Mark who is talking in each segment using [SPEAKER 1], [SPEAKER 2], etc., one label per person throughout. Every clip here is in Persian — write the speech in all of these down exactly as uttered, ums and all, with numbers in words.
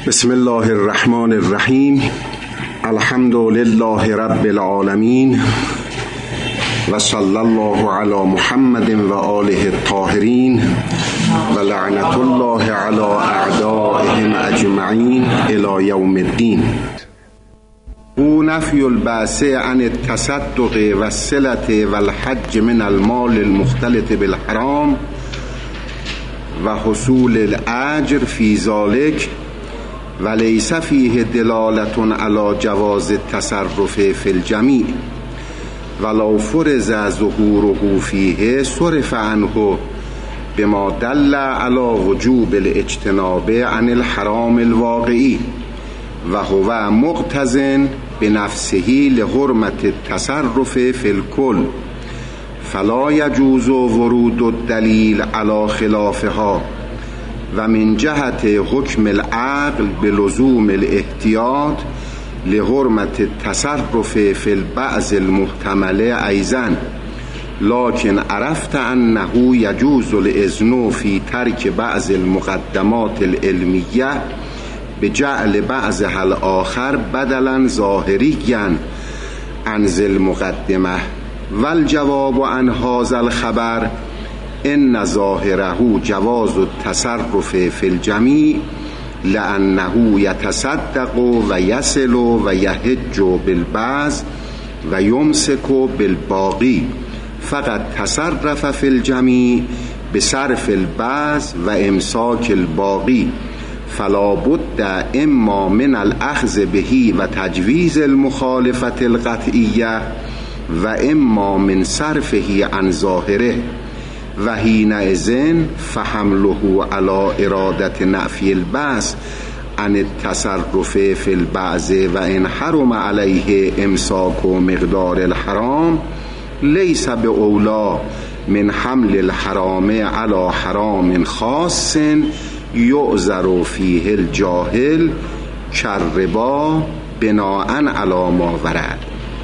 [SPEAKER 1] بسم الله الرحمن الرحیم. الحمد لله رب العالمین و صلی الله علی محمد و آله الطاهرین و لعنت الله علی اعدائهم اجمعین الی یوم الدین. او نفی البعث عن التصدق و الصلة و الحج من المال المختلط بالحرام و حصول الاجر فی ذلک و لیس فیه دلالة علی جواز التصرف فی الجمیع ولو فرض ظهوره فیه صرف عنه بما دل علی وجوب الاجتناب عن الحرام الواقعی و هو مقتضٍ بنفسه لحرمة التصرف فی الکل فلا یجوز ورود الدلیل علی خلافها و من جهت حکم العقل بلزوم الاحتیاط لحرمت التصرف فی البعض المحتمل ایضا، لكن عرفت انه یجوز الاذن فی ترک بعض المقدمات العلمیه بجعل بعضها الاخر بدلا ظاهریا عن ذی المقدمه والجواب عن هذا الخبر ان ظاهره جواز التصرف فی الجمیع لانه یتصدق و یصل و یحج بالبعض و یمسک بالباقی فقط تصرف فی الجمیع بصرف البعض و امساک الباقی فلا بد اما من الاخذ به و تجویز المخالفت القطعیه و اما من صرفه عن ظاهره و حینئذ فحمله علی ارادت نفی البعض عن التصرف فی البعض و ان حرم علیه امساک و مقدار الحرام لیس باولی من حمل الحرام علی حرام خاص یعذر فیه الجاهل کالربا بناء علی ما ورد.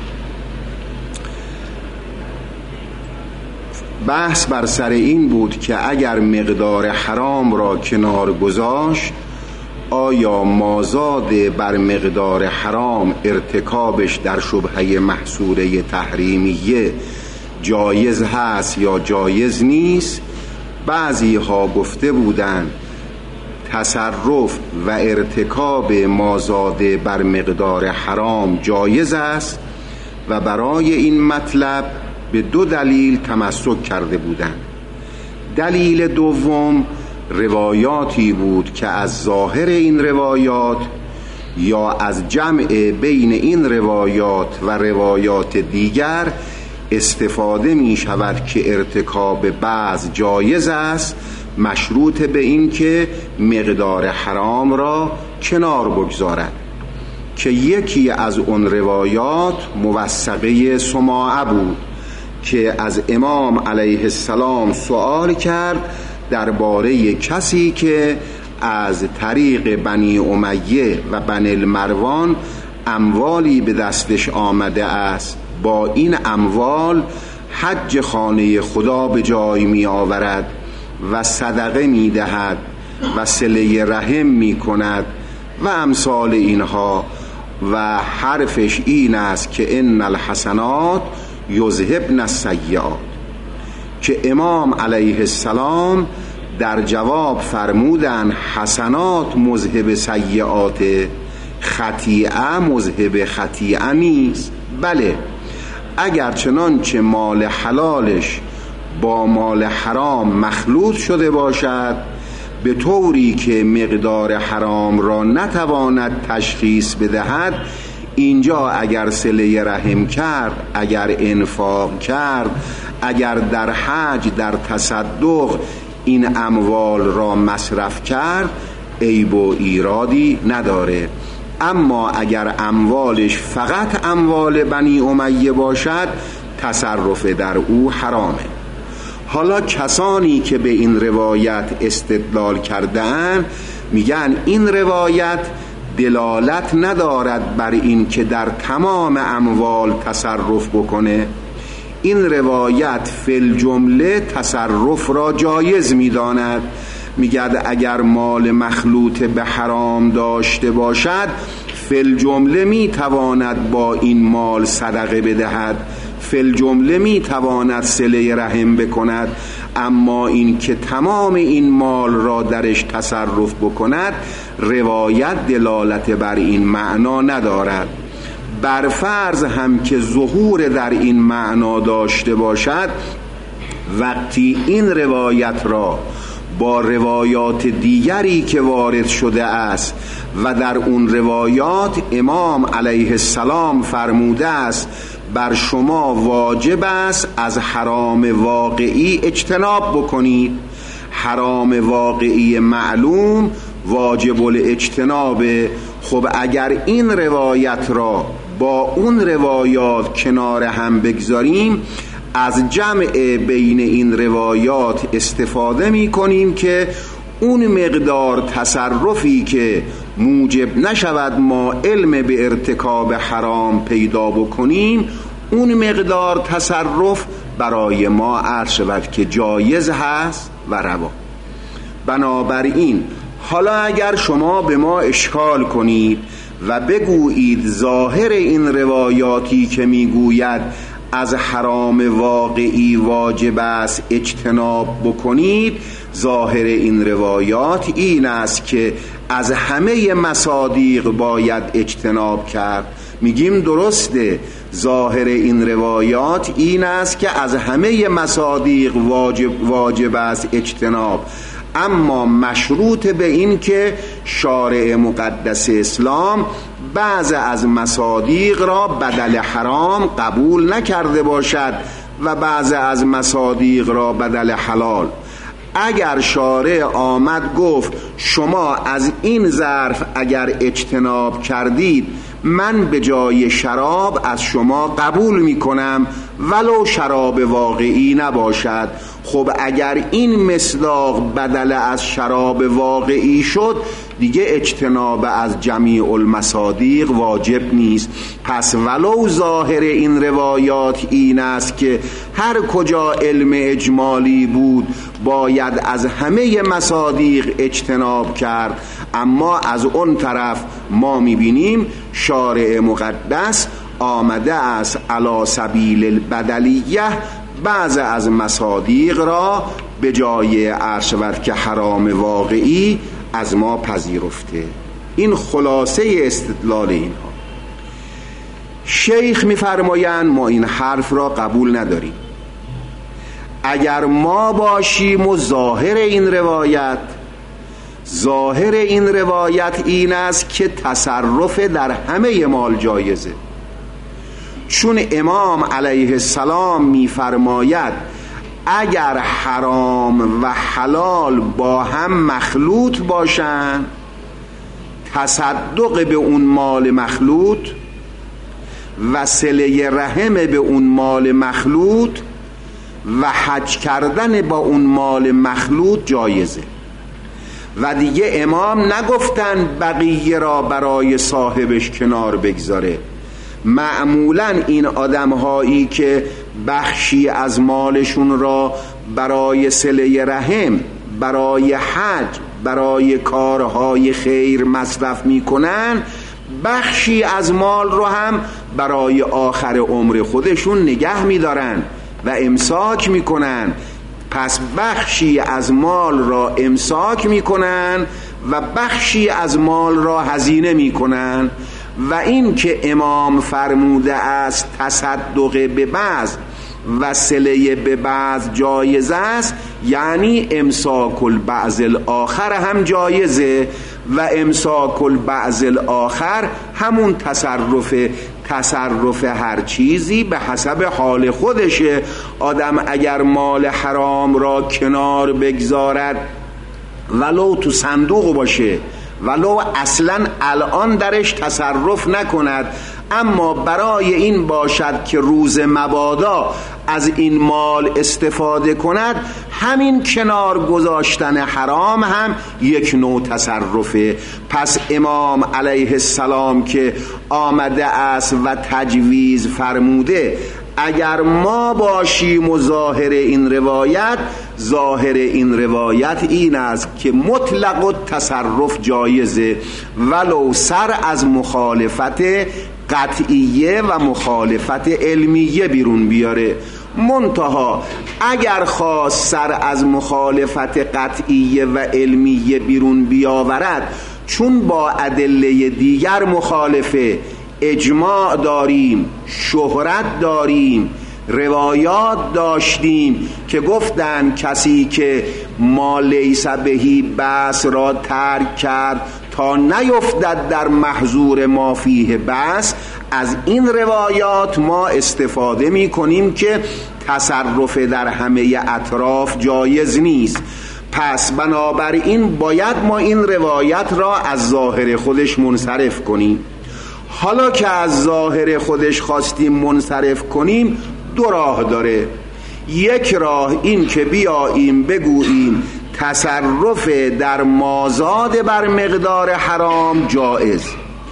[SPEAKER 1] بحث بر سر این بود که اگر مقدار حرام را کنار گذاشت آیا مازاد بر مقدار حرام ارتکابش در شبهه محصوره تحریمیه جایز هست یا جایز نیست. بعضی ها گفته بودند تصرف و ارتکاب مازاد بر مقدار حرام جایز است و برای این مطلب به دو دلیل تمسک کرده بودند. دلیل دوم روایاتی بود که از ظاهر این روایات یا از جمع بین این روایات و روایات دیگر استفاده می شود که ارتکاب بعض جایز است، مشروط به این که مقدار حرام را کنار بگذارد، که یکی از اون روایات موثقه سماعه بود که از امام علیه السلام سوال کرد درباره کسی که از طریق بنی امیه و بنی المروان اموالی به دستش آمده است، با این اموال حج خانه خدا به جای می آورد و صدقه می دهد و صله رحم می کند و امثال اینها، و حرفش این است که ان الحسنات یذهبن السیئات، که امام علیه السلام در جواب فرمودن حسنات مذهب سیئات، خطیئه مذهب خطیئه نیست. بله، اگر چنانچه مال حلالش با مال حرام مخلوط شده باشد به طوری که مقدار حرام را نتواند تشخیص بدهد، اینجا اگر صله رحم کرد، اگر انفاق کرد، اگر در حج در تصدق این اموال را مصرف کرد، عیب و ایرادی نداره. اما اگر اموالش فقط اموال بنی امیه باشد تصرف در او حرامه. حالا کسانی که به این روایت استدلال کردن میگن این روایت دلالت ندارد بر این که در تمام اموال تصرف بکنه، این روایت فی الجمله تصرف را جایز می‌داند میگه اگر مال مخلوط به حرام داشته باشد فی الجمله میتواند با این مال صدقه بدهد، فی الجمله میتواند صله رحم بکند، اما این که تمام این مال را درش تصرف بکند روایت دلالت بر این معنا ندارد. بر فرض هم که ظهور در این معنا داشته باشد، وقتی این روایت را با روایات دیگری که وارد شده است و در اون روایات امام علیه السلام فرموده است بر شما واجب است از حرام واقعی اجتناب بکنید، حرام واقعی معلوم واجب الاجتناب. خب اگر این روایت را با اون روایات کنار هم بگذاریم، از جمع بین این روایات استفاده می کنیم که اون مقدار تصرفی که موجب نشود ما علم به ارتکاب حرام پیدا بکنیم، اون مقدار تصرف برای ما عرض شود که جایز هست و روا. بنابراین حالا اگر شما به ما اشکال کنید و بگویید ظاهر این روایاتی که میگوید از حرام واقعی واجب است اجتناب بکنید، ظاهر این روایات این است که از همه مصادیق باید اجتناب کرد. میگیم درسته، ظاهر این روایات این است که از همه مصادیق واجب, واجب است اجتناب، اما مشروط به این که شارع مقدس اسلام بعض از مصادیق را بدل حرام قبول نکرده باشد و بعض از مصادیق را بدل حلال. اگر شارع آمد گفت شما از این ظرف اگر اجتناب کردید من به جای شراب از شما قبول می کنم ولو شراب واقعی نباشد، خب اگر این مصداق بدل از شراب واقعی شد دیگه اجتناب از جمیع المصادیق واجب نیست. پس ولو ظاهر این روایات این است که هر کجا علم اجمالی بود باید از همه مصادیق اجتناب کرد، اما از اون طرف ما میبینیم شارع مقدس آمده است علی سبیل البدلیه بعض از مصادیق را به جای عرض شود که حرام واقعی از ما پذیرفته. این خلاصه استدلال اینها. شیخ میفرمایند ما این حرف را قبول نداریم. اگر ما باشیم و ظاهر این روایت، ظاهر این روایت این است که تصرف در همه مال جایزه، چون امام علیه السلام میفرماید اگر حرام و حلال با هم مخلوط باشن، تصدق به اون مال مخلوط و صله رحم به اون مال مخلوط و حج کردن با اون مال مخلوط جایزه. و دیگه امام نگفتن بقیه را برای صاحبش کنار بگذاره. معمولا این آدم هایی که بخشی از مالشون را برای صله رحم، برای حج، برای کارهای خیر مصرف میکنن، بخشی از مال رو هم برای آخر عمر خودشون نگه میدارن و امساک میکنن. پس بخشی از مال را امساک میکنن و بخشی از مال را هزینه میکنن. و این که امام فرموده است تصدق به بعض و صله به بعض جایز است، یعنی امساک البعض الاخر هم جایزه و امساک البعض الاخر همون تصرف تصرف هر چیزی به حسب حال خودشه. آدم اگر مال حرام را کنار بگذارد ولو تو صندوق باشه، ولو اصلا الان درش تصرف نکند، اما برای این باشد که روز مبادا از این مال استفاده کند، همین کنار گذاشتن حرام هم یک نوع تصرفه. پس امام علیه السلام که آمده است و تجویز فرموده اگر ما باشیم و ظاهر این روایت، ظاهر این روایت این است که مطلق و تصرف جایزه ولو سر از مخالفت قطعیه و مخالفت علمیه بیرون بیاره. منتها اگر خواست سر از مخالفت قطعیه و علمیه بیرون بیاورد، چون با ادله دیگر مخالفه، اجماع داریم، شهرت داریم، روایات داشتیم که گفتن کسی که ما لیس بهی بس را ترک کرد تا نیفتد در محظور ما فیه بس، از این روایات ما استفاده می کنیم که تصرف در همه اطراف جایز نیست. پس بنابراین باید ما این روایت را از ظاهر خودش منصرف کنیم. حالا که از ظاهر خودش خواستیم منصرف کنیم، دو راه داره. یک راه این که بیاییم بگوییم تصرف در مازاد بر مقدار حرام جایز،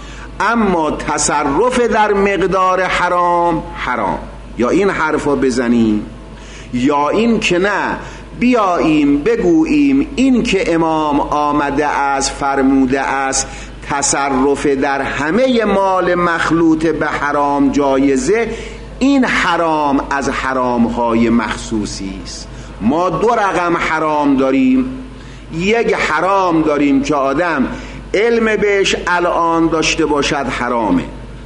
[SPEAKER 1] اما تصرف در مقدار حرام حرام. یا این حرفا بزنیم، یا این که نه بیاییم بگوییم این که امام آمده است فرموده است تصرف در همه مال مخلوط به حرام جایزه، این حرام از حرامهای مخصوصی است. ما دو رقم حرام داریم. یک حرام داریم که آدم علم بهش الان داشته باشد حرامه،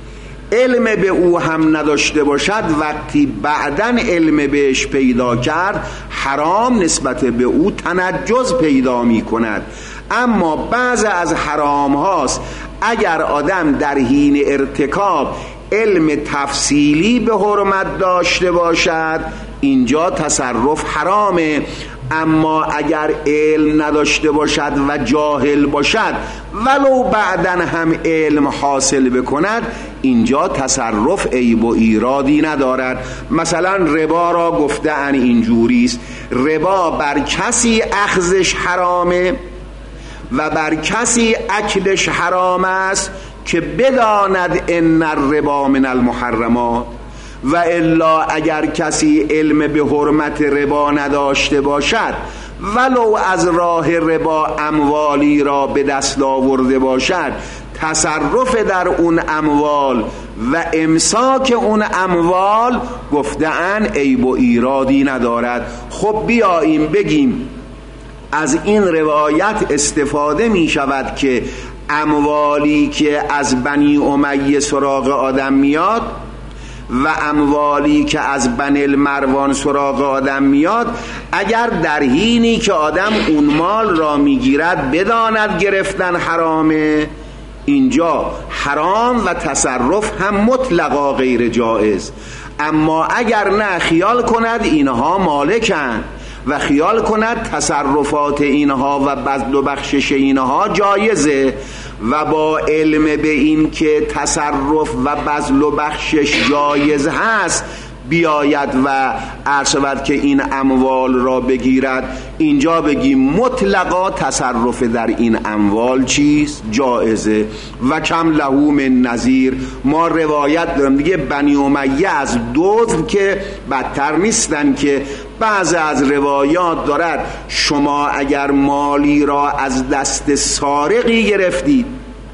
[SPEAKER 1] علم به او هم نداشته باشد وقتی بعدن علم بهش پیدا کرد حرام نسبت به او تنجز پیدا می کند. اما بعض از حرام هاست اگر آدم در حین ارتکاب علم تفصیلی به حرمت داشته باشد اینجا تصرف حرامه، اما اگر علم نداشته باشد و جاهل باشد ولو بعدن هم علم حاصل بکند اینجا تصرف عیب و ایرادی ندارد. مثلا ربا را گفتن اینجوری است، ربا بر کسی اخذش حرامه و بر کسی اکلش حرام است که بداند ان الربا من المحرمات، و الا اگر کسی علم به حرمت ربا نداشته باشد ولو از راه ربا اموالی را به دست آورده باشد، تصرف در اون اموال و امساک اون اموال گفتن عیب و ایرادی ندارد. خب بیاییم بگیم از این روایت استفاده می شود که اموالی که از بنی امیه سراغ آدم میاد و اموالی که از بنی المروان سراغ آدم میاد، اگر در حینی که آدم اون مال را میگیرد بداند گرفتن حرامه، اینجا حرام و تصرف هم مطلقا غیر جایز. اما اگر نه خیال کند اینها مالکن و خیال کند تصرفات اینها و بذل و بخشش اینها جایزه و با علم به این که تصرف و بذل و بخشش جایز هست بیاید و عرض که این اموال را بگیرد، اینجا بگیم مطلقا تصرف در این اموال چیست؟ جایزه. و کم له من نظیر، ما روایت دارم دیگه بنی امیه از دزد که بدتر نیستن که بعض از روایات دارد شما اگر مالی را از دست سارقی گرفتید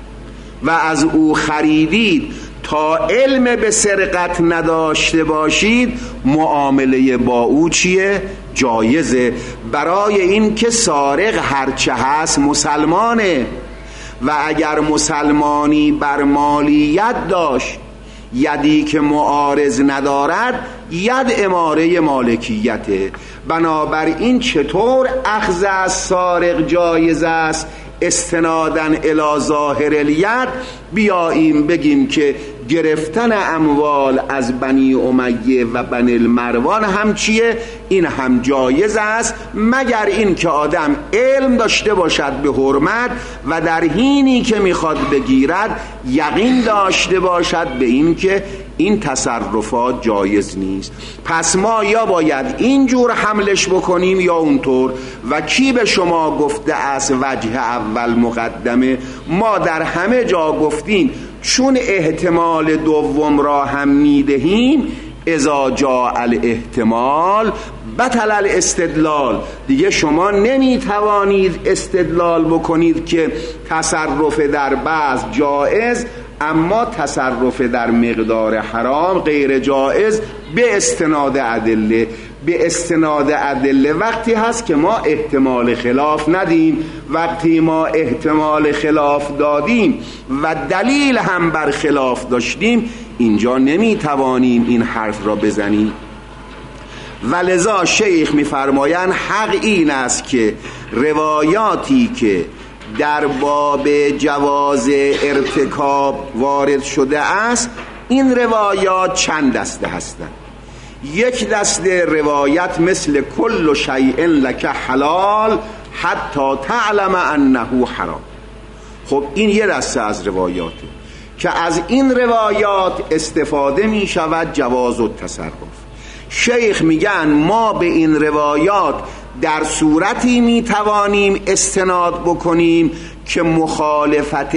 [SPEAKER 1] و از او خریدید تا علم به سرقت نداشته باشید معامله با او چیه؟ جایزه، برای این که سارق هرچه هست مسلمانه و اگر مسلمانی بر مالیت داشت یدی که معارض ندارد ید اماره مالکیته. بنابراین چطور اخذ از سارق جایز است استنادن الی ظاهر الید؟ بیاییم بگیم که گرفتن اموال از بنی امیه و بنی المروان هم چیه؟ این هم جایز است، مگر این که آدم علم داشته باشد به حرمت و در حینی که میخواد بگیرد یقین داشته باشد به این که این تصرفات جایز نیست. پس ما یا باید اینجور حملش بکنیم یا اونطور. و کی به شما گفته است وجه اول مقدمه؟ ما در همه جا گفتیم چون احتمال دوم را هم میدهیم اذا جاء الاحتمال بطل الاستدلال. دیگه شما نمیتوانید استدلال بکنید که تصرف در بعض جائز اما تصرف در مقدار حرام غیر جائز به استناد ادله. به استناد ادله وقتی هست که ما احتمال خلاف ندیم. وقتی ما احتمال خلاف دادیم و دلیل هم بر خلاف داشتیم، اینجا نمیتوانیم این حرف را بزنیم. ولذا شیخ میفرمایند حق این است که روایاتی که در باب جواز ارتکاب وارد شده است، این روایات چند دسته هستند. یک دسته روایت مثل کل شیء لک حلال حتی تعلم انه حرام. خب این یه دسته از روایاته که از این روایات استفاده می شود جواز و تصرف. شیخ میگن ما به این روایات در صورتی می توانیم استناد بکنیم که مخالفت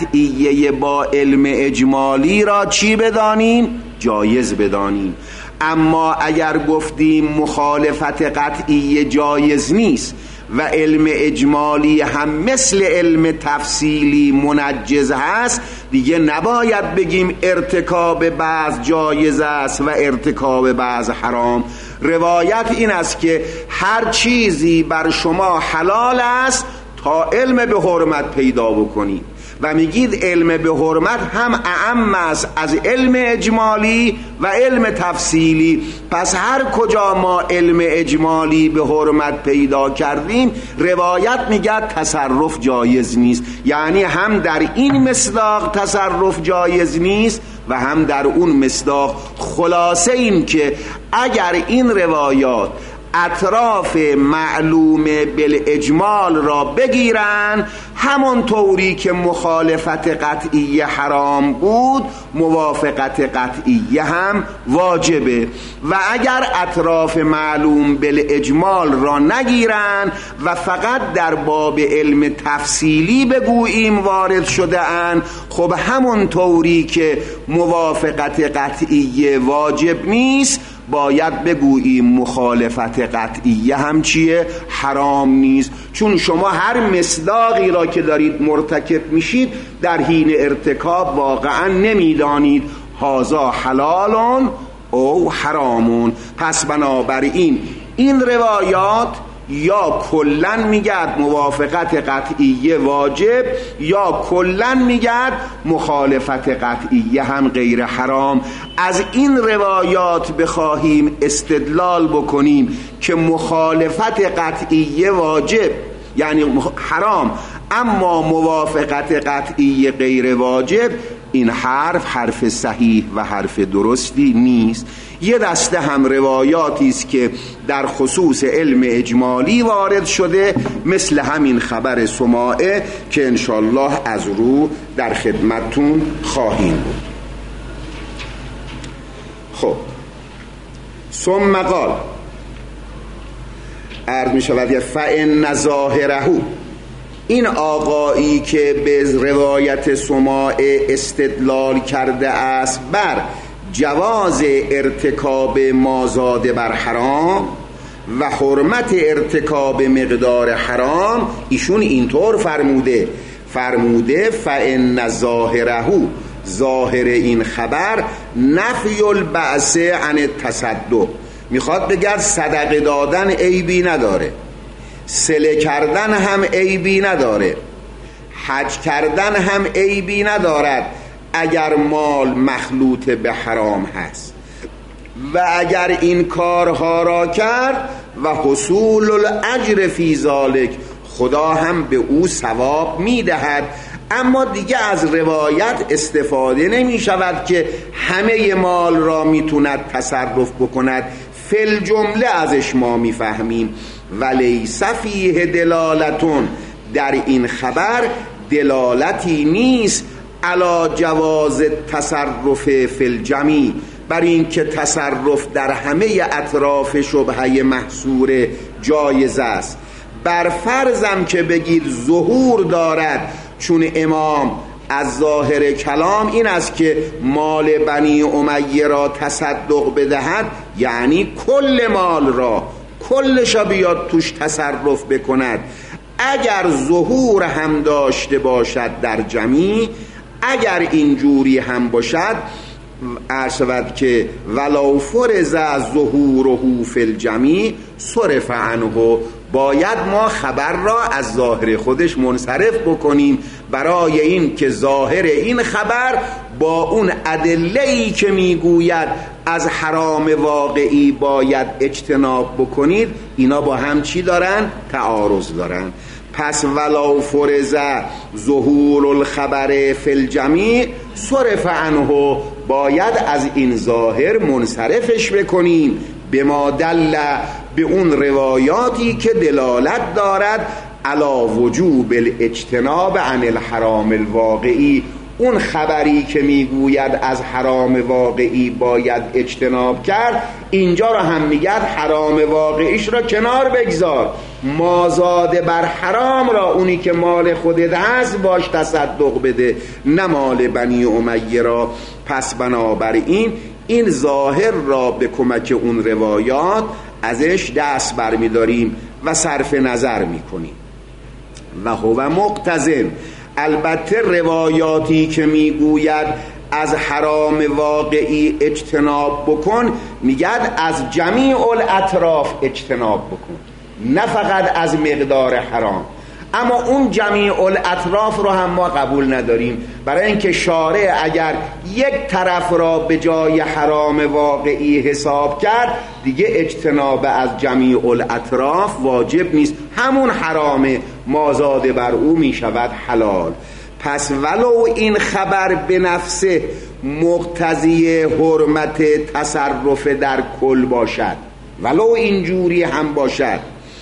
[SPEAKER 1] قطعیه با علم اجمالی را چی بدانیم؟ جایز بدانیم. اما اگر گفتیم مخالفت قطعیه جایز نیست و علم اجمالی هم مثل علم تفصیلی منجز هست، دیگه نباید بگیم ارتکاب بعض جایز است و ارتکاب بعض حرام. روایت این است که هر چیزی بر شما حلال است تا علم به حرمت پیدا بکنید و میگید علم به حرمت هم اعم است از علم اجمالی و علم تفصیلی. پس هر کجا ما علم اجمالی به حرمت پیدا کردیم، روایت میگه تصرف جایز نیست. یعنی هم در این مصداق تصرف جایز نیست و هم در اون مصداق. خلاصه این که اگر این روایات اطراف معلوم بالاجمال را بگیرن، همون طوری که مخالفت قطعیه حرام بود موافقت قطعیه هم واجبه. و اگر اطراف معلوم بالاجمال را نگیرن و فقط در باب علم تفصیلی بگوییم وارد شده اند، خب همون طوری که موافقت قطعیه واجب نیست، باید بگوییم مخالفت قطعیه هم چیه؟ حرام نیست. چون شما هر مصداقی را که دارید مرتکب میشید در حین ارتکاب واقعا نمیدانید هذا حلال او حرامون. پس بنابراین این روایات یا کلن میگد موافقت قطعیه واجب یا کلن میگد مخالفت قطعیه هم غیر حرام. از این روایات بخواهیم استدلال بکنیم که مخالفت قطعیه واجب یعنی حرام اما موافقت قطعیه غیر واجب، این حرف حرف صحیح و حرف درستی نیست. یه دسته هم روایاتی است که در خصوص علم اجمالی وارد شده، مثل همین خبر سماعه که انشالله از رو در خدمتون خواهیم بود. خب ثم قال، عرض می شود فإن ظاهره، این آقایی که به روایت سماعه استدلال کرده است بر جواز ارتکاب مازاد بر حرام و حرمت ارتکاب مقدار حرام، ایشون اینطور فرموده فرموده فإن ظاهره، ظاهر این خبر نفی البعث عن التصدق، میخواد بگه صدقه دادن عیبی نداره، صله کردن هم عیبی نداره، حج کردن هم عیبی ندارد اگر مال مخلوط به حرام هست. و اگر این کارها را کرد و حصول الاجر فی ذالک، خدا هم به او ثواب میدهد. اما دیگه از روایت استفاده نمی شود که همه مال را میتوند تصرف بکند، فل جمله ازش ما میفهمیم ولیس فیه دلالتون، در این خبر دلالتی نیست علی جواز تصرف فی الجمیع، بر این که تصرف در همه اطراف شبهه محصور جایز است. بر فرضم که بگید ظهور دارد چون امام از ظاهر کلام این است که مال بنی امیه را تصدق بدهد، یعنی کل مال را، کلش را بیاد توش تصرف بکند. اگر ظهور هم داشته باشد در جمیع، اگر اینجوری هم باشد، عرض که ولو فرض ظهوره فی الجمیع صرف عنه، باید ما خبر را از ظاهر خودش منصرف بکنیم، برای این که ظاهر این خبر با اون ادله‌ای که میگوید از حرام واقعی باید اجتناب بکنید، اینا با هم چی دارن؟ تعارض دارن. پس ولو فرض ظهور الخبر فی الجمیع صرف عنه، باید از این ظاهر منصرفش بکنیم به ما دل، به اون روایاتی که دلالت دارد علی وجوب الاجتناب عن الحرام الواقعی، اون خبری که میگوید از حرام واقعی باید اجتناب کرد، اینجا را هم میگه حرام واقعیش را کنار بگذار، مازاد بر حرام را، اونی که مال خودت هست باش تصدق بده، نه مال بنی امیه را. پس بنابراین این ظاهر را به کمک اون روایات ازش دست برمیداریم و صرف نظر میکنیم. و هو مقتضن، البته روایاتی که میگوید از حرام واقعی اجتناب بکن، میگد از جمیع الاطراف اجتناب بکن، نه فقط از مقدار حرام. اما اون جمیع الاطراف رو هم ما قبول نداریم، برای اینکه شارع اگر یک طرف را به جای حرام واقعی حساب کرد، دیگه اجتناب از جمیع الاطراف واجب نیست، همون حرام مازاد بر او می شود حلال. پس ولو این خبر به نفسه مقتضی حرمت تصرف در کل باشد، ولو اینجوری هم باشد،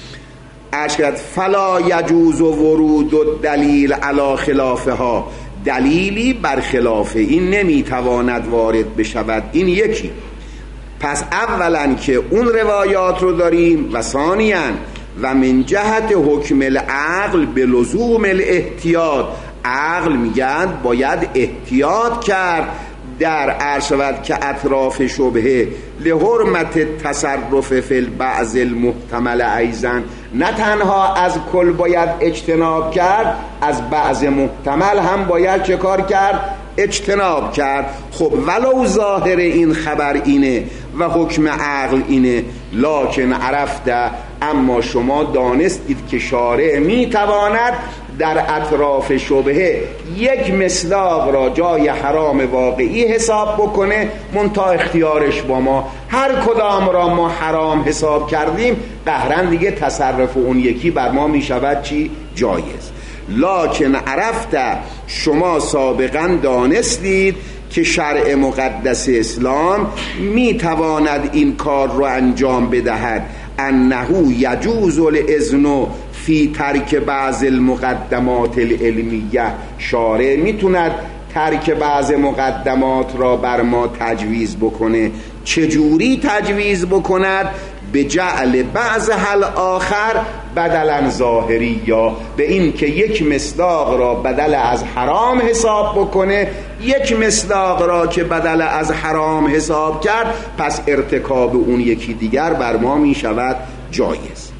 [SPEAKER 1] اشکت فلا یجوز ورود و دلیل علی خلافها، دلیلی بر خلاف این نمیتواند وارد بشود. این یکی. پس اولا که اون روایات رو داریم، و ثانیاً و من جهت حکم العقل به لزوم الاحتیاط، عقل میگن باید احتیاط کرد در عرشود که اطراف شبهه لحرمت تصرف فی البعض المحتمل ایضا، نه تنها از کل باید اجتناب کرد، از بعض محتمل هم باید چه کار کرد؟ اجتناب کرد. خب ولو ظاهر این خبر اینه و حکم عقل اینه، لکن عرفته، اما شما دانستید که شارع میتواند در اطراف شبهه یک مصداق را جای حرام واقعی حساب بکنه، منتها اختیارش با ما، هر کدام را ما حرام حساب کردیم قهرن دیگه تصرف اون یکی بر ما می شود چی؟ جایز. لکن عرفته، شما سابقا دانستید که شرع مقدس اسلام می تواند این کار رو انجام بدهد، انه یجوز الاذن فی ترک بعض المقدمات العلمیه، شارع میتوند ترک بعض مقدمات را بر ما تجویز بکنه. چجوری تجویز بکند؟ به جعل بعض حل آخر بدلا ظاهری، یا به این که یک مصداق را بدل از حرام حساب بکنه، یک مصداق را که بدل از حرام حساب کرد، پس ارتکاب اون یکی دیگر بر ما می شود جایز.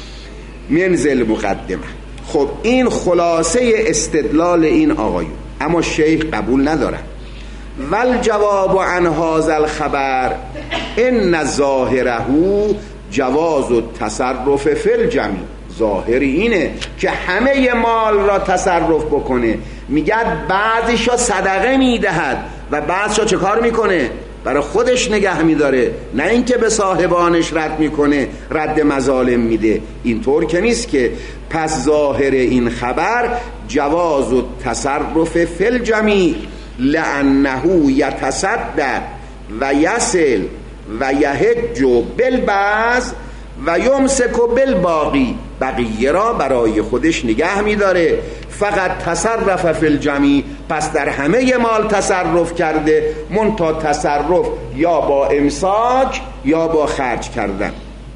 [SPEAKER 1] منزل مقدمه. خب این خلاصه استدلال این آقایون، اما شیخ قبول ندارن. ول جواب عن هذا الخبر ان ظاهره جواز التصرف فی الجمیع، ظاهر اینه که همه مال را تصرف بکنه. میگد بعضیشا صدقه میدهد و بعضیشا چه کار میکنه؟ برای خودش نگه میداره، نه اینکه به صاحبانش رد میکنه، رد مظالم میده. اینطور که نیست که. پس ظاهر این خبر جواز التصرف فی الجمیع لانه یتصدق و یصل و یحج بالبعض و یمسک بالباقی، بقیه را برای خودش نگه میداره. فقط تصرف فی الجمیع، پس در همه مال تصرف کرده، منتها تصرف یا با امساک یا با خرج کردن.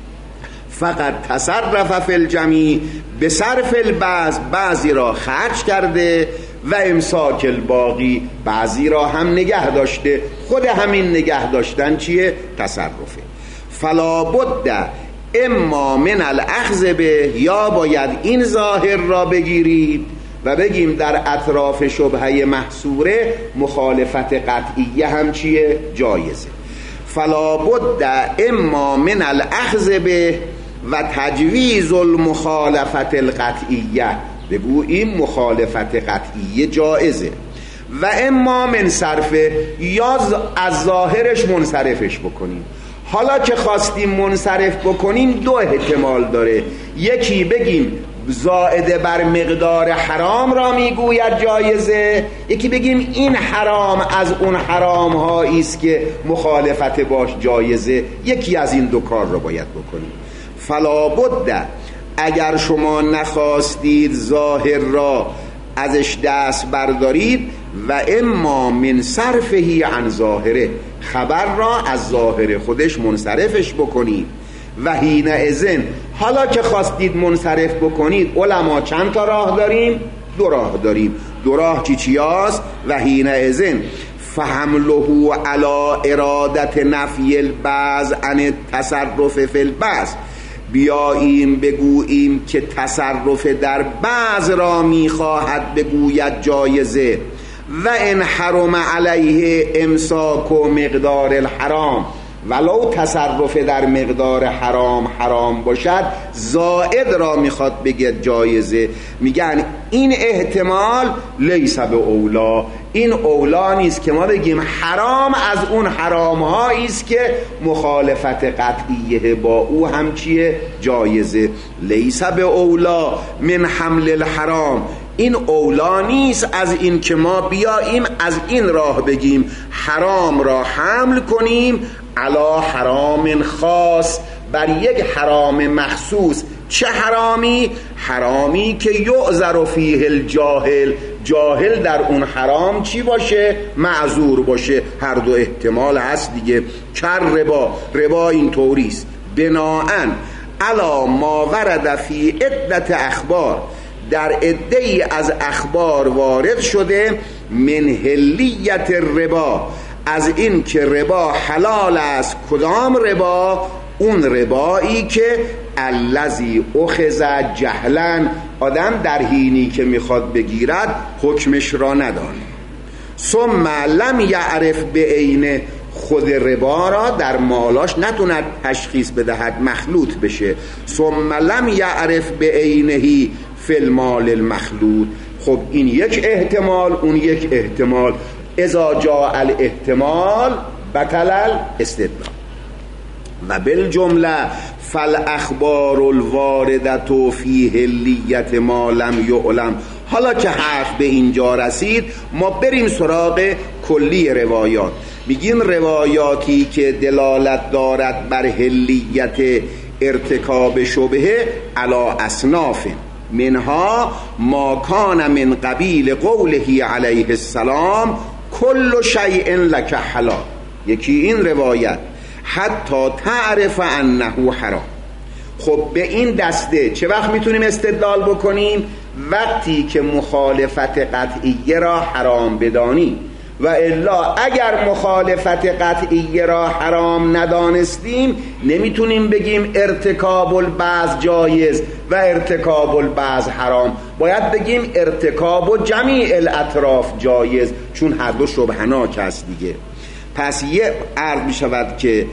[SPEAKER 1] فقط تصرف فی الجمیع به صرف البعض، بعضی را خرج کرده، و امساک الباقی، بعضی را هم نگه داشته. خود همین نگه داشتن چیه؟ تصرفه. فلا بد اما من الاخذ به، یا باید این ظاهر را بگیرید و بگیم در اطراف شبهه محصوره مخالفت قطعیه هم چیه؟ جایزه. فلا بد اما من الاخذ به و تجویز المخالفت القطعیه، بگو این مخالفت قطعیه جایزه. و اما من صرفه، یا از ظاهرش منصرفش بکنیم. حالا که خواستیم منصرف بکنیم دو احتمال داره، یکی بگیم زائد بر مقدار حرام را میگوید جایزه، یکی بگیم این حرام از اون حرام هایی است که مخالفت باش جایزه. یکی از این دو کار را باید بکنیم. فلا بد، اگر شما نخواستید ظاهر را ازش دست بردارید، و اما من صرفهی عن ظاهره، خبر را از ظاهر خودش منصرفش بکنید. و حین اذن، حالا که خواستید منصرف بکنید، علما چند تا راه داریم؟ دو راه داریم. دو راه چی چی هست؟ و حین اذن فحمله علی ارادت نفی البعض عن تصرف فی البعض، بیاییم بگوییم که تصرف در بعض را میخواهد بگوید جایزه. و ان حرم علیه امساک و مقدار الحرام، ولو تصرف در مقدار حرام حرام باشد، زائد را میخواد بگه جایزه. میگن این احتمال لیس به اولا، این اولا نیست که ما بگیم حرام از اون حرام هایی است که مخالفت قطعیه با او هم چیه؟ جایزه. لیس به اولا من حمل الحرام، این اولا نیست از این که ما بیاییم از این راه بگیم حرام را حمل کنیم علا حرام خاص، بر یک حرام مخصوص. چه حرامی؟ حرامی که یعذر فیه الجاهل، جاهل در اون حرام چی باشه؟ معذور باشه. هر دو احتمال هست دیگه. کر ربا، ربا این طوریست. بناءن علا ما ورد فی عدت اخبار، در عده‌ای از اخبار وارد شده من حلیت الربا، از این که ربا حلال است. کدام ربا؟ اون ربایی که الذی اخذ جهلا، آدم در حینی که میخواد بگیرد حکمش را ندانه. ثم لم یعرف بعینه، خود ربا را در مالاش نتوند تشخیص بدهد، مخلوط بشه. ثم لم یعرف بعینه فی المال المخلوط. خب این یک احتمال، اون یک احتمال. اذا جاء الاحتمال بطل الاستدلال. و بالجمله فالاخبار الواردة فی حلیت ما لم یعلم. حالا که حرف به اینجا رسید، ما بریم سراغ کلی روایات. میگیم روایاتی که دلالت دارد بر حلیت ارتکاب شبهه علی اصناف، منها ما کان من قبیل قوله علیه السلام کل شیء لک حلال. یکی این روایت حتی تعرف انه حرام. خب به این دسته چه وقت میتونیم استدلال بکنیم؟ وقتی که مخالفت قطعیه را حرام بدانیم. و الا اگر مخالفت قطعیه را حرام ندانستیم، نمیتونیم بگیم ارتکاب البعض جایز و ارتکاب البعض حرام. باید بگیم ارتکاب جمیع الاطراف جایز، چون هر دو شبهناک است دیگه. پس یه عرض می شود که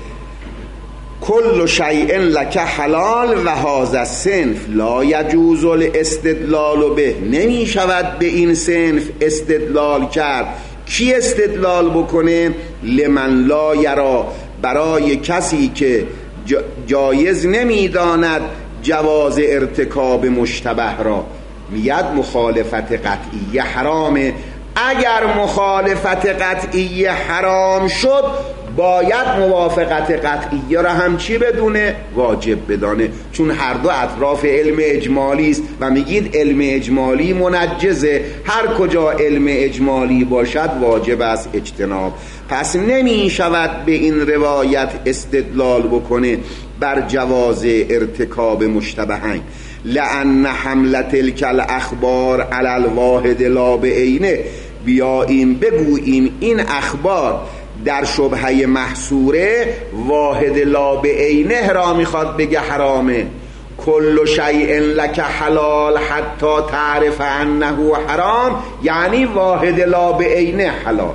[SPEAKER 1] کل شیء لک حلال و هذا الصنف لا یجوز الاستدلال به، نمی شود به این صنف استدلال کرد. کی استدلال بکنه؟ لمن لا یرا، برای کسی که جایز نمیداند جواز ارتکاب مشتبه را. میاد مخالفت قطعیه حرامه. اگر مخالفت قطعیه حرام شد، باید موافقت قطعیه را هم چی بدونه؟ واجب بدانه، چون هر دو اطراف علم اجمالی است و میگید علم اجمالی منجزه. هر کجا علم اجمالی باشد واجب است اجتناب. پس نمی شود به این روایت استدلال بکنه بر جواز ارتکاب مشتبهین. لأن حمل تلک الاخبار علی الواحد لا بعینه، بیاییم بگوییم این اخبار در شبهه محصوره واحد لا بعینه را میخواد بگه حرامه. کل شیء لک حلال حتی تعرف انه حرام، یعنی واحد لا بعینه حلال.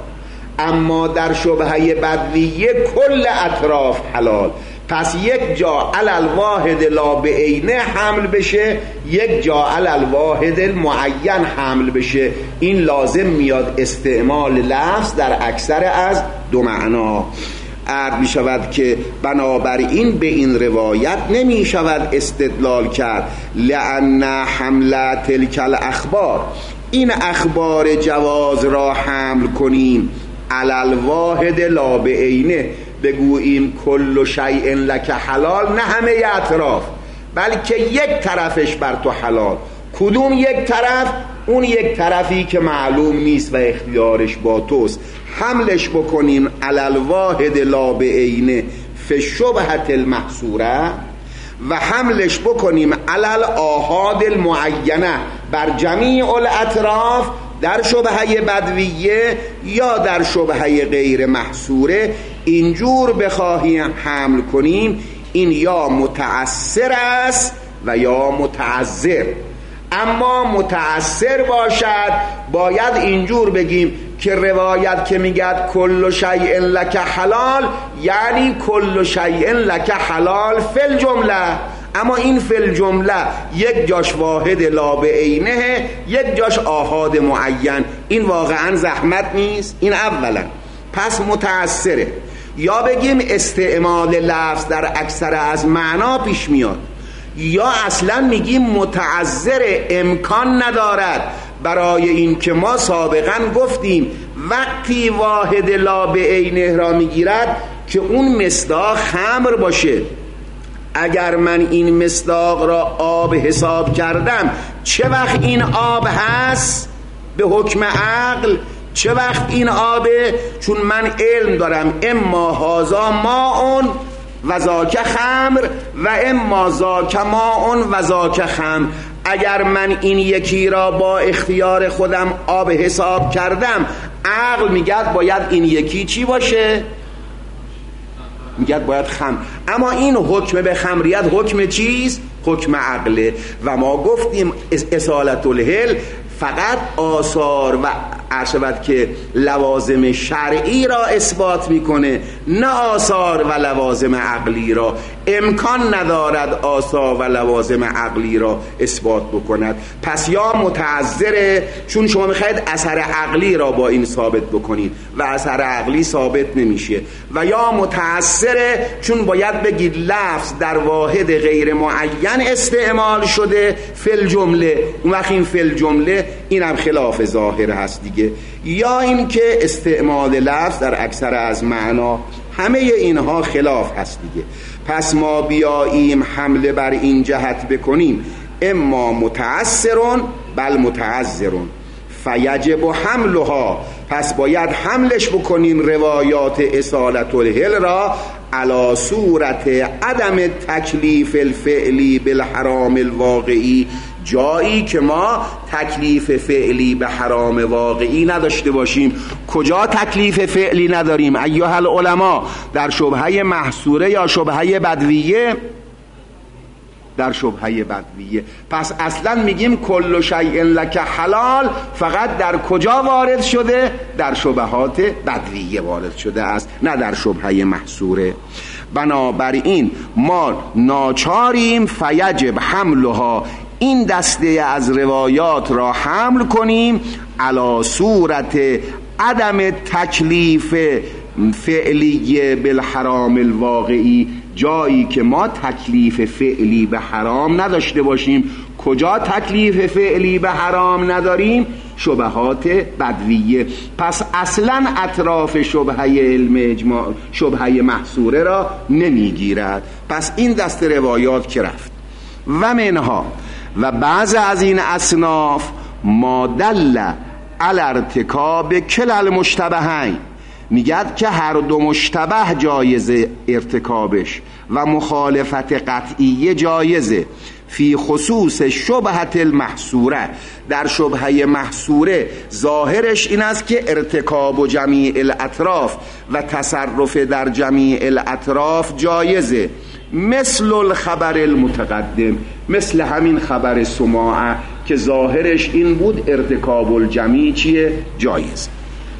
[SPEAKER 1] اما در شبهه بدویه کل اطراف حلال. پس یک جا علی الواحد لا بعینه حمل بشه، یک جا علی الواحد المعین حمل بشه. این لازم میاد استعمال لفظ در اکثر از دو معنا. عرض می شود که بنابراین به این روایت نمی شود استدلال کرد. لأن حمل تلک الاخبار، این اخبار جواز را حمل کنیم علی الواحد لا بعینه، بگوییم کل شیء لک حلال، نه همه اطراف بلکه یک طرفش بر تو حلال. کدوم یک طرف؟ اون یک طرفی که معلوم نیست و اختیارش با توست. حملش بکنیم علی الواحد لا بعینه فی الشبهة المحصوره، و حملش بکنیم علی الآحاد المعینه بر جمیع الاطراف در شبهه بدویه یا در شبهه غیر محصوره. اینجور بخواهیم حمل کنیم، این یا متعسر است و یا متعذر. اما متعسر باشد باید اینجور بگیم که روایت که میگد کل شیء لک حلال، یعنی کل شیء لک حلال فی الجمله. اما این فی الجمله یک جاش واحد لا بعینه، یک جاش آحاد معین. این واقعا زحمت نیست. این اولا. پس متعسره. یا بگیم استعمال لفظ در اکثر از معنا پیش میاد، یا اصلا میگیم متعذر، امکان ندارد. برای این که ما سابقا گفتیم وقتی واحد لا بعینه را میگیرد که اون مصداق خمر باشه. اگر من این مصداق را آب حساب کردم، چه وقت این آب هست به حکم عقل؟ چه وقت این آبه؟ چون من علم دارم اما هازا ماء و ذاک خمر و اما ذاک ماء و ذاک خمر. اگر من این یکی را با اختیار خودم آب حساب کردم، عقل میگد باید این یکی چی باشه؟ میگد باید خمر. اما این حکم به خمریت حکم چیست؟ حکم عقله. و ما گفتیم اصالت الحل فقط آثار و عرشبت که لوازم شرعی را اثبات میکنه، نه آثار و لوازم عقلی را. امکان ندارد آثار و لوازم عقلی را اثبات بکند. پس یا متعذره، چون شما میخواید اثر عقلی را با این ثابت بکنید و اثر عقلی ثابت نمیشه، و یا متعثره چون باید بگید لفظ در واحد غیر معین استعمال شده فی الجمله. اون وقت این فی الجمله این هم خلاف ظاهر هست دیگه. یا این که استعمال لفظ در اکثر از معنا، همه اینها خلاف هست دیگه. پس ما بیاییم حمله بر این جهت بکنیم، اما متعسرون بل متعذرون فیجب حملها، پس باید حملش بکنیم روایات اصالت الحل را علی صورت عدم تکلیف الفعلی بالحرام الواقعی، جایی که ما تکلیف فعلی به حرام واقعی نداشته باشیم. کجا تکلیف فعلی نداریم ایها العلماء؟ در شبهه محصوره یا شبهه بدویه؟ در شبهه بدویه. پس اصلا میگیم کل شیء لک حلال فقط در کجا وارد شده؟ در شبهات بدویه وارد شده است، نه در شبهه محصوره. بنابراین ما ناچاریم فیجب حملها، این دسته از روایات را حمل کنیم علی صورت عدم تکلیف فعلی بالحرام الواقعی، جایی که ما تکلیف فعلی به حرام نداشته باشیم. کجا تکلیف فعلی به حرام نداریم؟ شبهات بدویه. پس اصلا اطراف شبهه علم اجماع، شبهه محصوره را نمیگیرد. پس این دست روایات که رفت. و منها، و بعض از این اصناف ما دل علی ارتکاب کل المشتبهین، میگد که هر دو مشتبه جایزه ارتکابش و مخالفت قطعیه جایزه. فی خصوص شبهت المحصوره، در شبهه محصوره ظاهرش این است که ارتکاب و جمیع الاطراف و تصرف در جمیع الاطراف جایزه، مثل الخبر المتقدم، مثل همین خبر سماعه که ظاهرش این بود ارتکاب الجمیع چیه؟ جایزه.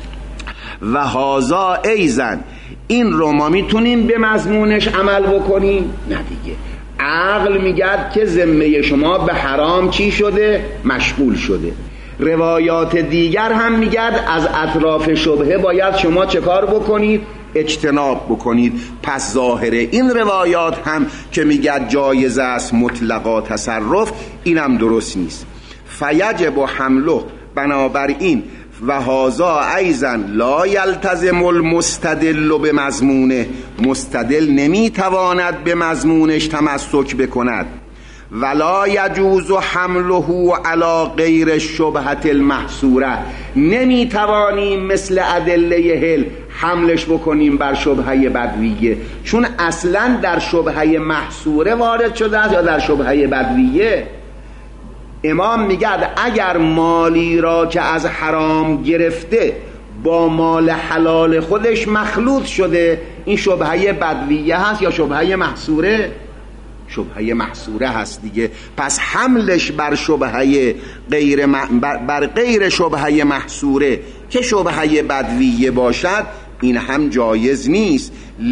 [SPEAKER 1] و هازا ایزن، این رو ما میتونیم به مضمونش عمل بکنیم؟ نه دیگه. عقل میگد که ذمه شما به حرام چی شده؟ مشغول شده. روایات دیگر هم میگد از اطراف شبهه باید شما چه کار بکنید؟ اجتناب بکنید. پس ظاهر این روایات هم که میگد جایز است مطلقا تصرف، اینم درست نیست. فیجب حمله، بنابراین و هازا ایزن لا یلتزم المستدل به مضمونه، مستدل نمیتواند به مضمونش تمسک بکند. ولا یجوز حمله علی غیر شبهت المحصوره، نمیتوانیم مثل ادله هل حملش بکنیم بر شبهه بدویه، چون اصلا در شبهه محصوره وارد شده است یا در شبهه بدویه. امام میگد اگر مالی را که از حرام گرفته با مال حلال خودش مخلوط شده، این شبهه بدویه هست یا شبهه محصوره؟ شبهه محصوره هست دیگه. پس حملش بر شبهه غیر م... بر غیر شبهه محصوره که شبهه بدویه باشد، این هم جایز نیست.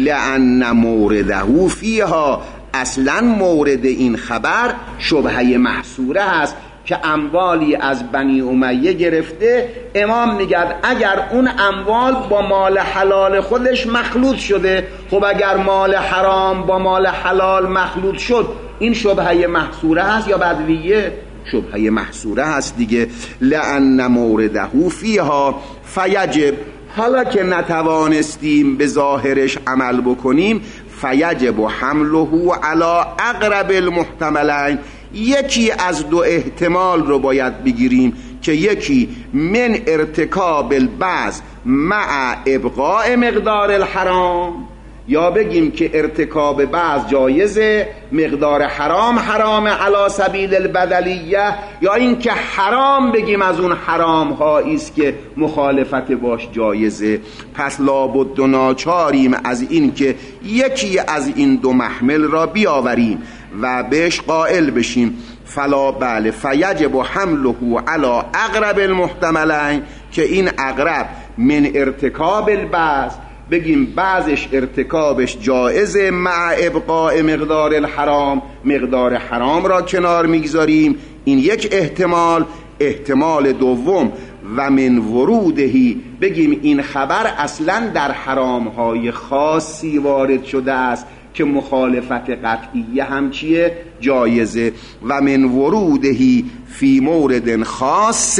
[SPEAKER 1] لأن مورده فیها، اصلا مورد این خبر شبهه محصوره هست که اموالی از بنی امیه گرفته. امام میگد اگر اون اموال با مال حلال خودش مخلوط شده، خب اگر مال حرام با مال حلال مخلوط شد، این شبهه محصوره هست یا بدویه؟ شبهه محصوره هست دیگه. لأن مورده فیها فیجب، حالا که نتوانستیم به ظاهرش عمل بکنیم، فیجب حمله علی اقرب المحتملین، یکی از دو احتمال رو باید بگیریم که یکی من ارتکاب البعض مع ابقاء مقدار الحرام، یا بگیم که ارتکاب بعض جایزه، مقدار حرام حرام علی سبیل البدلیه، یا این که حرام بگیم از اون حرام هایی است که مخالفت باش جایزه. پس لابد و ناچاریم از این که یکی از این دو محمل را بیاوریم و بهش قائل بشیم. فلا بله فیجب حمله علی اقرب المحتملین، که این اقرب من ارتکاب البعض، بگیم بعضش ارتکابش جایزه مع ابقاء مقدار الحرام، مقدار حرام را کنار میگذاریم، این یک احتمال. احتمال دوم و من ورودهی، بگیم این خبر اصلا در حرامهای خاصی وارد شده است که مخالفت قطعیه هم چیه؟ جایزه. و من ورودهی فی مورد خاص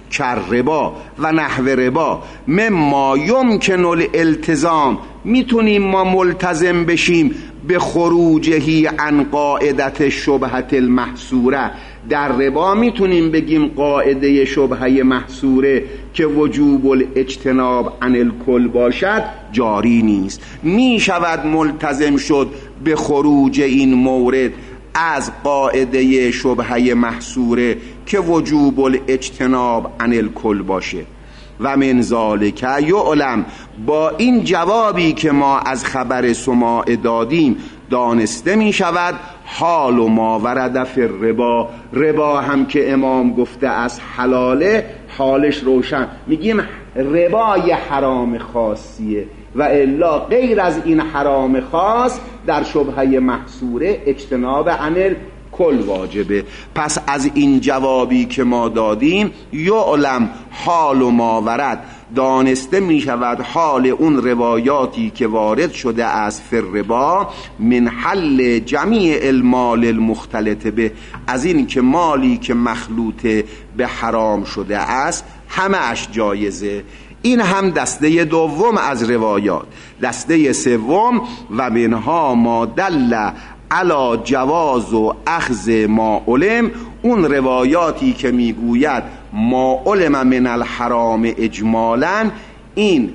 [SPEAKER 1] کرربا و نحو ربا مما یمکن الالتزام، میتونیم ما ملتزم بشیم به خروجهی عن قاعدت شبهت المحصوره. در ربا میتونیم بگیم قاعده شبهه محصوره که وجوب الاجتناب عن الکل باشد جاری نیست. میشود ملتزم شد به خروج این مورد از قاعده شبهه محصوره که وجوب الاجتناب عن الکل باشه. و من ذالک یعلم، با این جوابی که ما از خبر سماع دادیم دانسته می شود حال و ما ورد فی الربا، ربا هم که امام گفته از حلاله، حالش روشن. میگیم ربا یه حرام خاصیه و الا غیر از این حرام خاص در شبهه محصوره اجتناب عن کل واجبه. پس از این جوابی که ما دادیم یعلم حال و ما ورد، دانسته می شود حال اون روایاتی که وارد شده از فرربا من حل جمیع المال المختلط به، از این که مالی که مخلوط به حرام شده است همه اش جایزه. این هم دسته دوم از روایات. دسته سوم و منها ما دل علا جواز و اخذ ما علم، اون روایاتی که میگوید ما علم من الحرام اجمالا، این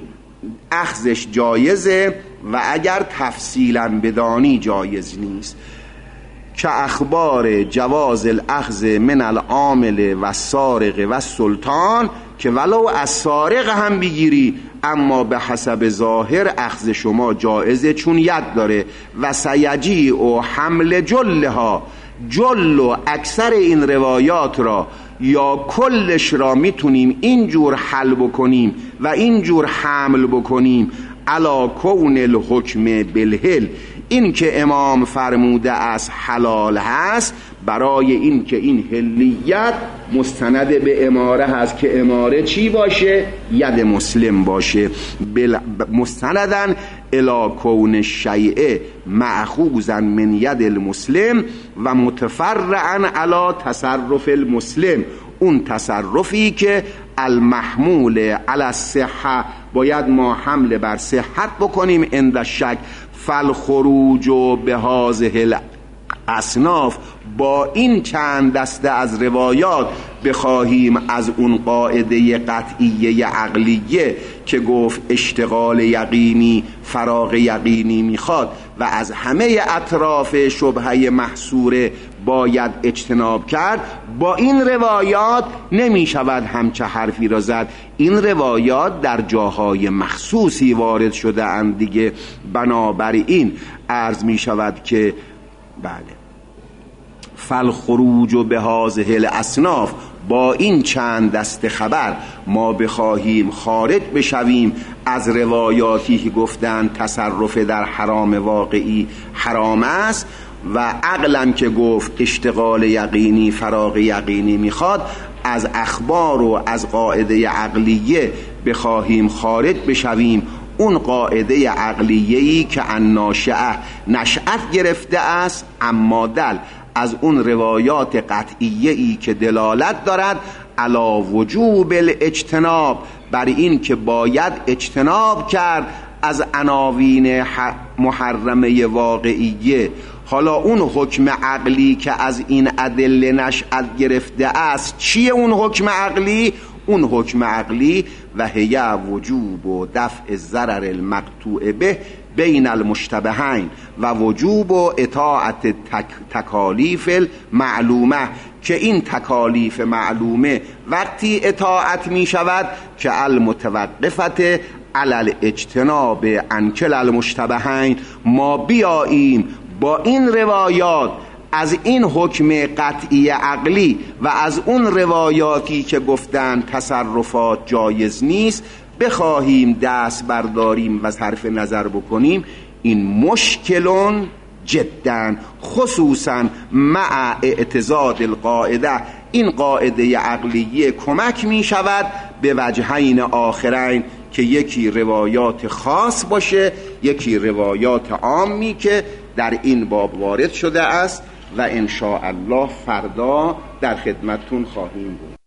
[SPEAKER 1] اخذش جایزه و اگر تفصیلا بدانی جایز نیست، که اخبار جواز الاخذ من العامل و السارق و السلطان، که ولو از سارق هم بگیری اما به حسب ظاهر اخذ شما جایزه چون ید داره. و سیجی و حمل جلها، جل و اکثر این روایات را یا کلش را میتونیم اینجور حل بکنیم و اینجور حمل بکنیم علا کون الحکم بالحل، این که امام فرموده از حلال هست برای این که این حلیت مستند به اماره هست، که اماره چی باشه؟ ید مسلم باشه. مستندن الی کون الشیء مأخوذا من ید المسلم و متفرعا علی تصرف المسلم، اون تصرفی که المحمول علی الصحه باید ما حمله بر صحت بکنیم عند الشک. فالخروج به هذه الاصناف، با این چند دسته از روایات بخواهیم از اون قاعده قطعیه عقلیه که گفت اشتغال یقینی فراغ یقینی میخواد و از همه اطراف شبهه محصوره باید اجتناب کرد، با این روایات نمی شود همچه حرفی را زد. این روایات در جاهای مخصوصی وارد شده اند دیگه. بنابراین عرض می شود که بله، فالخروج به هذه الاصناف، با این چند دست خبر ما بخواهیم خارج بشویم از روایاتی که گفتن تصرف در حرام واقعی حرام است و عقلم که گفت اشتغال یقینی فراغ یقینی میخواد، از اخبار و از قاعده عقلیه بخواهیم خارج بشویم، اون قاعده عقلیه‌ای که الناشئه نشأت گرفته است اما دل از اون روایات قطعیه‌ای که دلالت دارد علی وجوب الاجتناب، بر این که باید اجتناب کرد از عناوین محرمه واقعیه. حالا اون حکم عقلی که از این ادله نشأت گرفته است چیه اون حکم عقلی؟ اون حکم عقلی و هی وجوب و دفع ضرر المقطوع به بین المشتبهین و وجوب و اطاعت تک تکالیف المعلومه، که این تکالیف معلومه وقتی اطاعت می شود که المتوقفت علی الاجتناب عن کلا المشتبهین. ما بیاییم با این روایات از این حکم قطعی عقلی و از اون روایاتی که گفتن تصرفات جایز نیست بخواهیم دست برداریم و صرف نظر بکنیم، این مشکلون جدا، خصوصا مع اعتضاد القاعده. این قاعده عقلیه کمک می شود به وجهین آخرین، که یکی روایات خاص باشه، یکی روایات عامی که در این باب وارد شده است و ان شاء الله فردا در خدمتتون خواهیم بود.